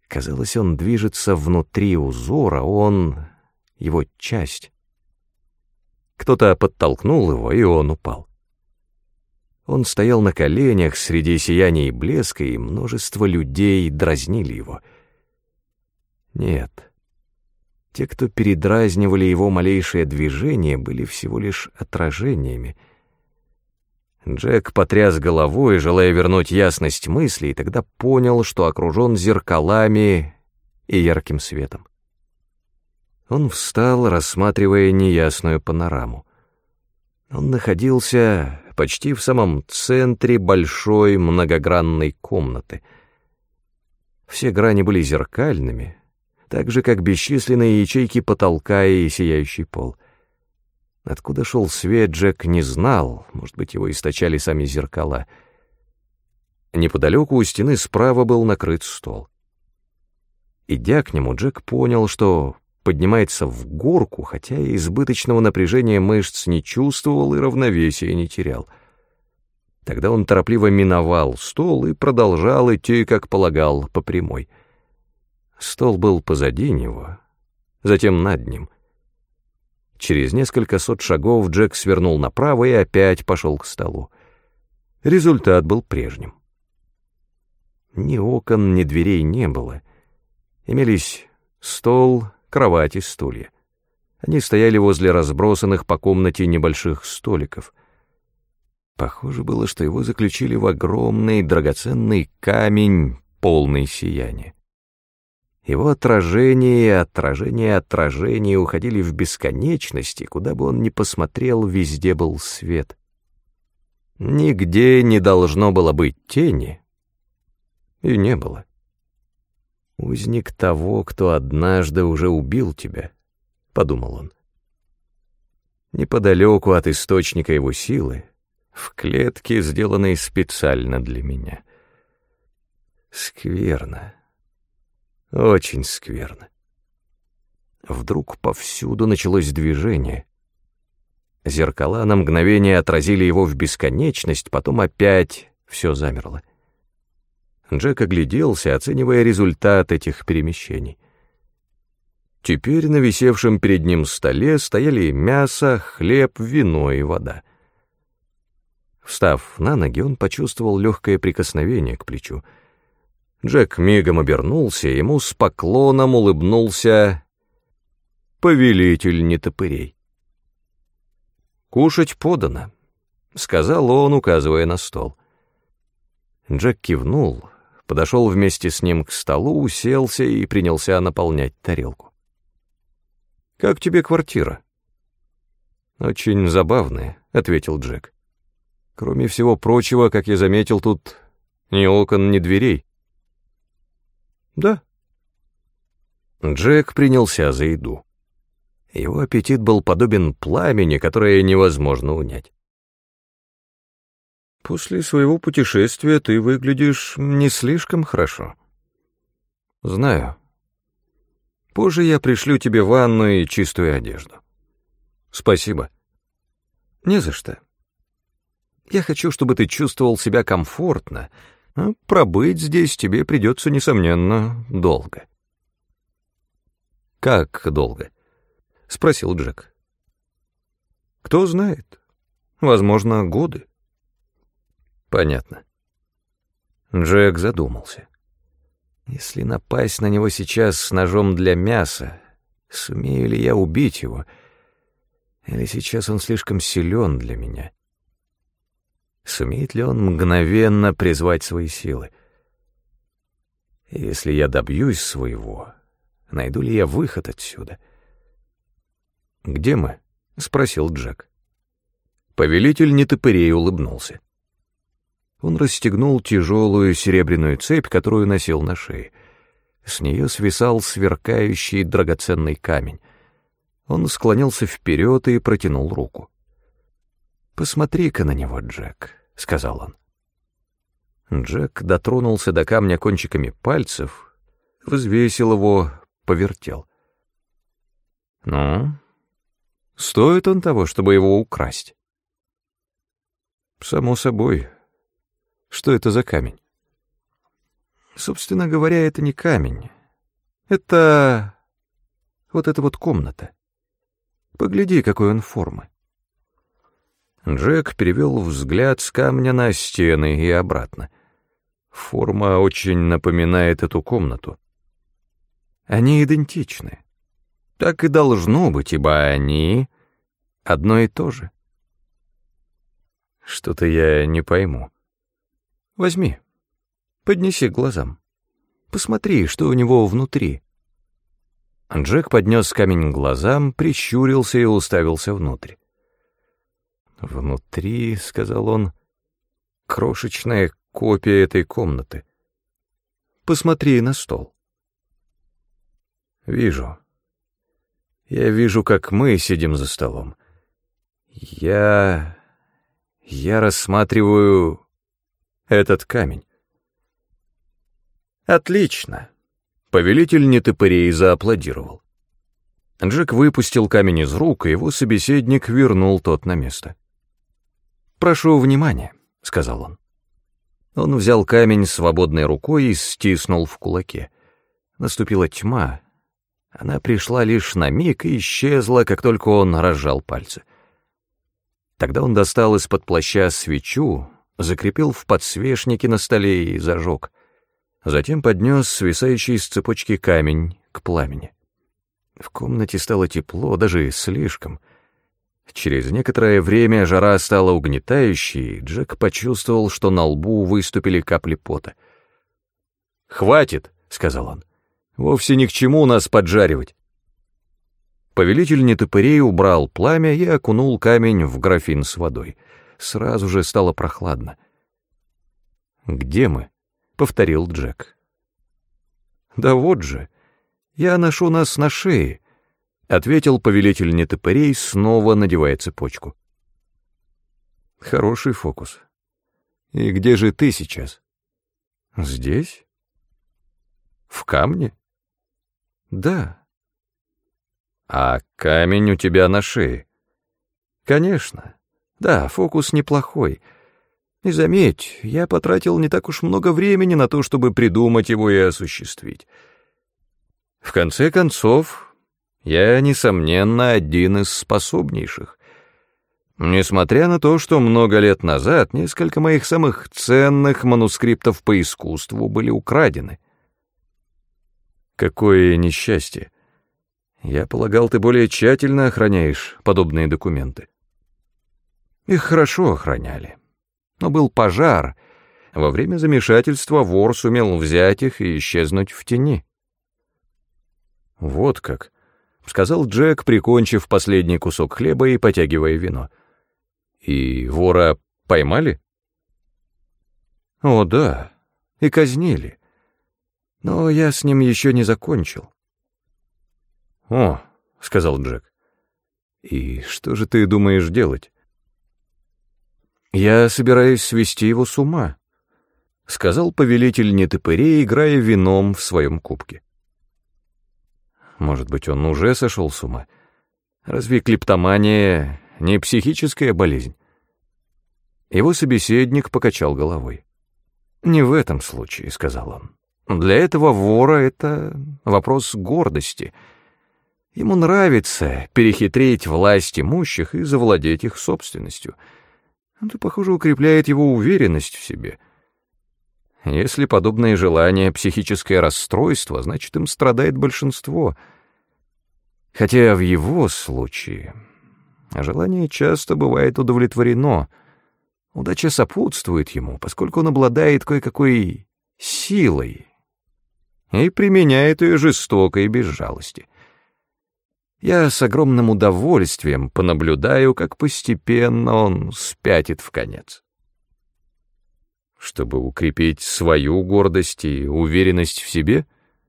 Казалось, он движется внутри узора, он — его часть. Кто-то подтолкнул его, и он упал. Он стоял на коленях среди сияния и блеска, и множество людей дразнили его. Нет, те, кто передразнивали его малейшее движение, были всего лишь отражениями. Джек потряс головой, желая вернуть ясность мысли, и тогда понял, что окружен зеркалами и ярким светом. Он встал, рассматривая неясную панораму. Он находился почти в самом центре большой многогранной комнаты. Все грани были зеркальными, так же, как бесчисленные ячейки потолка и сияющий пол. Откуда шел свет, Джек не знал, может быть, его источали сами зеркала. Неподалеку у стены справа был накрыт стол. Идя к нему, Джек понял, что поднимается в горку, хотя и избыточного напряжения мышц не чувствовал и равновесия не терял. Тогда он торопливо миновал стол и продолжал идти, как полагал, по прямой. Стол был позади него, затем над ним. Через несколько сот шагов Джек свернул направо и опять пошел к столу. Результат был прежним. Ни окон, ни дверей не было. Имелись стол, кровать и стулья. Они стояли возле разбросанных по комнате небольших столиков. Похоже было, что его заключили в огромный драгоценный камень, полный сияния. Его отражения и отражения отражений уходили в бесконечность, и куда бы он ни посмотрел, везде был свет. Нигде не должно было быть тени, и не было. «Узник того, кто однажды уже убил тебя», — подумал он. Неподалеку от источника его силы, в клетке, сделанной специально для меня. Скверно. Очень скверно. Вдруг повсюду началось движение. Зеркала на мгновение отразили его в бесконечность, потом опять все замерло. Джек огляделся, оценивая результат этих перемещений. Теперь на висевшем перед ним столе стояли мясо, хлеб, вино и вода. Встав на ноги, он почувствовал легкое прикосновение к плечу. Джек мигом обернулся, ему с поклоном улыбнулся повелитель нетопырей. «Кушать подано», — сказал он, указывая на стол. Джек кивнул, подошел вместе с ним к столу, уселся и принялся наполнять тарелку. «Как тебе квартира?» «Очень забавная», — ответил Джек. «Кроме всего прочего, как я заметил, тут ни окон, ни дверей». «Да». Джек принялся за еду. Его аппетит был подобен пламени, которое невозможно унять. «После своего путешествия ты выглядишь не слишком хорошо». «Знаю. Позже я пришлю тебе ванну и чистую одежду». «Спасибо». «Не за что. Я хочу, чтобы ты чувствовал себя комфортно, а пробыть здесь тебе придется, несомненно, долго». «Как долго?» — спросил Джек. «Кто знает. Возможно, годы». «Понятно». Джек задумался. Если напасть на него сейчас с ножом для мяса, сумею ли я убить его? Или сейчас он слишком силен для меня? Сумеет ли он мгновенно призвать свои силы? Если я добьюсь своего, найду ли я выход отсюда? «Где мы?» — спросил Джек. Повелитель нетопырей улыбнулся. Он расстегнул тяжелую серебряную цепь, которую носил на шее. С нее свисал сверкающий драгоценный камень. Он склонился вперед и протянул руку. «Посмотри-ка на него, Джек», — сказал он. Джек дотронулся до камня кончиками пальцев, взвесил его, повертел. «Ну, стоит он того, чтобы его украсть?» «Само собой. Что это за камень?» «Собственно говоря, это не камень. Это вот эта вот комната. Погляди, какой он формы». Джек перевел взгляд с камня на стены и обратно. Форма очень напоминает эту комнату. Они идентичны. Так и должно быть, ибо они одно и то же. Что-то я не пойму. Возьми, поднеси к глазам. Посмотри, что у него внутри. Джек поднес камень к глазам, прищурился и уставился внутрь. «Внутри, — сказал он, — крошечная копия этой комнаты. Посмотри на стол». «Вижу. Я вижу, как мы сидим за столом. Я рассматриваю этот камень». «Отлично!» — повелитель нетопырей зааплодировал. Джек выпустил камень из рук, и его собеседник вернул тот на место. «Прошу внимания», — сказал он. Он взял камень свободной рукой и стиснул в кулаке. Наступила тьма. Она пришла лишь на миг и исчезла, как только он разжал пальцы. Тогда он достал из-под плаща свечу, закрепил в подсвечнике на столе и зажег. Затем поднес свисающий с цепочки камень к пламени. В комнате стало тепло, даже слишком. Через некоторое время жара стала угнетающей, и Джек почувствовал, что на лбу выступили капли пота. «Хватит», — сказал он, — «вовсе ни к чему нас поджаривать». Повелитель нетопырей убрал пламя и окунул камень в графин с водой. Сразу же стало прохладно. «Где мы?» — повторил Джек. «Да вот же, я ношу нас на шее», — ответил повелитель нетопырей, снова надевая цепочку. «Хороший фокус. И где же ты сейчас?» «Здесь? В камне?» «Да». «А камень у тебя на шее?» «Конечно. Да, фокус неплохой. И заметь, я потратил не так уж много времени на то, чтобы придумать его и осуществить. В конце концов, я, несомненно, один из способнейших. Несмотря на то, что много лет назад несколько моих самых ценных манускриптов по искусству были украдены». «Какое несчастье! Я полагал, ты более тщательно охраняешь подобные документы». «Их хорошо охраняли. Но был пожар. Во время замешательства вор сумел взять их и исчезнуть в тени». «Вот как», — сказал Джек, прикончив последний кусок хлеба и потягивая вино. «И вора поймали?» «О, да, и казнили. Но я с ним еще не закончил». «О», — сказал Джек, — «и что же ты думаешь делать?» «Я собираюсь свести его с ума», — сказал повелитель нетопырей, играя вином в своем кубке. «Может быть, он уже сошел с ума? Разве клептомания не психическая болезнь?» Его собеседник покачал головой. «Не в этом случае», — сказал он. «Для этого вора это вопрос гордости. Ему нравится перехитрить власть имущих и завладеть их собственностью. Это, похоже, укрепляет его уверенность в себе. Если подобное желание — психическое расстройство, значит, им страдает большинство. Хотя в его случае желание часто бывает удовлетворено. Удача сопутствует ему, поскольку он обладает кое-какой силой и применяет ее жестоко и без жалости. Я с огромным удовольствием понаблюдаю, как постепенно он спятит вконец. Чтобы укрепить свою гордость и уверенность в себе?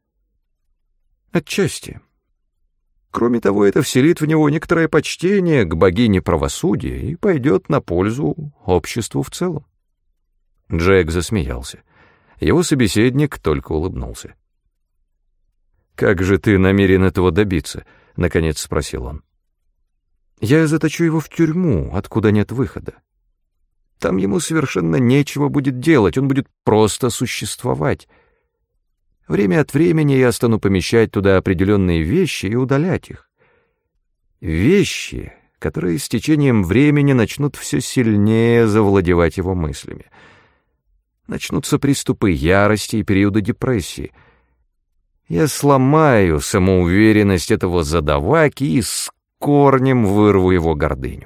Отчасти. Кроме того, это вселит в него некоторое почтение к богине правосудия и пойдет на пользу обществу в целом. Джек засмеялся. Его собеседник только улыбнулся. «Как же ты намерен этого добиться?» — наконец спросил он. «Я заточу его в тюрьму, откуда нет выхода. Там ему совершенно нечего будет делать, он будет просто существовать. Время от времени я стану помещать туда определенные вещи и удалять их. Вещи, которые с течением времени начнут все сильнее завладевать его мыслями. Начнутся приступы ярости и периоды депрессии. Я сломаю самоуверенность этого задаваки и с корнем вырву его гордыню.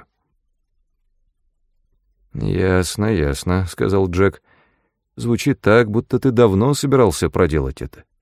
«Ясно, ясно», — сказал Джек. «Звучит так, будто ты давно собирался проделать это».